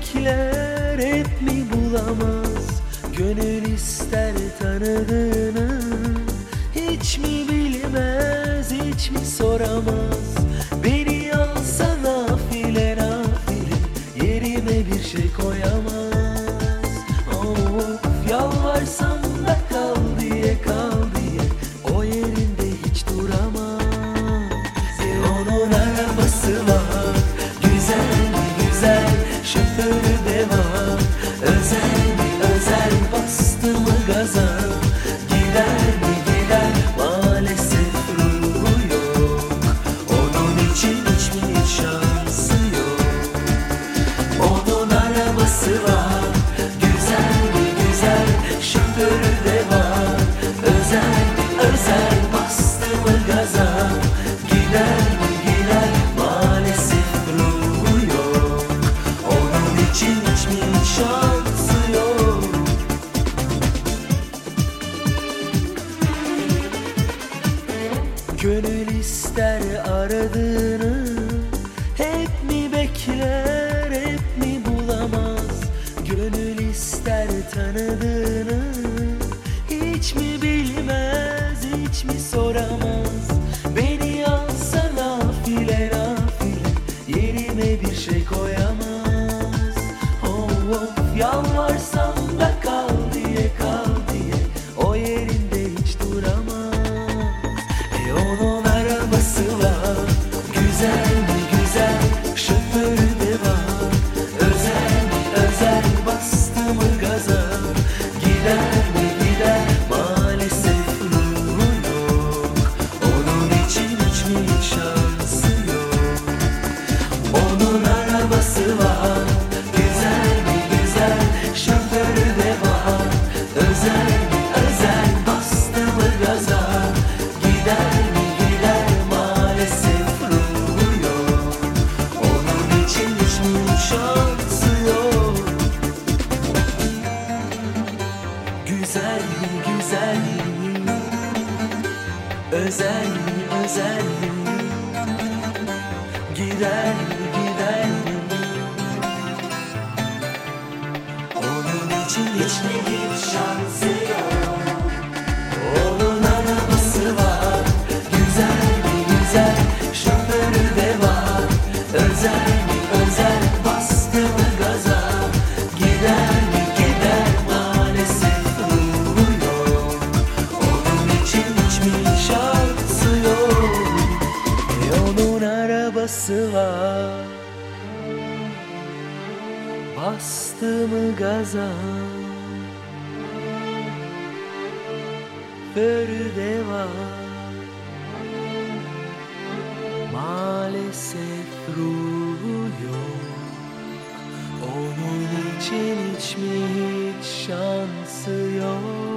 bekler hep mi bulamaz? Gönül ister tanıdığını, hiç mi bilmez, hiç mi soramaz? Beni alsa nafile nafile, yerime bir şey koyamaz. Of, yalvarsam da kal diye, kal diye, o yerinde hiç duramaz. Onun arabası var, güzel mi güzel, şoförü de var. Özel mi özel, bastı mı gaza, gider mi gider, maalesef ruhu yok. Onun için hiç mi şansı yok? Onun arabası var, güzel mi güzel, şoförü de var. Özel mi özel, bastı mı gaza, gider mi gider, maalesef ruhu yok. Onun için hiç mi şansı yok? Gönül ister aradığını, hep mi bekler, hep mi bulamaz? Gönül ister tanıdığını, hiç mi bilmez, hiç mi soramaz? Beni alsa nafile nafile, yerime bir şey koyamaz. Of, yalvarsam da kal diye, kal diye, o yerinde hiç duramaz. Onun arabası var, güzel mi güzel, şoförü de var. Özel mi özel, bastı mı gaza, gider mi gider, maalesef ruhu yok. Onun için hiç mi şansı yok? Onun arabası var, güzel mi güzel, şoförü de var. Özel mi özel, bastı mı gaza, gider mi gider, maalesef ruhu yok. Onun için hiç mi şansı yok? Güzel mi güzel, özel mi özel, gider mi gider, onun için hiç mi şansı yok? Onun arabası var, güzel mi güzel, şoförü de var. Özel mi özel, bastı mı gaza, gider mi gider, maalesef ruhu yok. Onun için hiç mi şansı yok? Onun arabası var, bastı mı gaza, de var. Maalesef ruhu yok. Onun için hiç mi hiç şansı yok?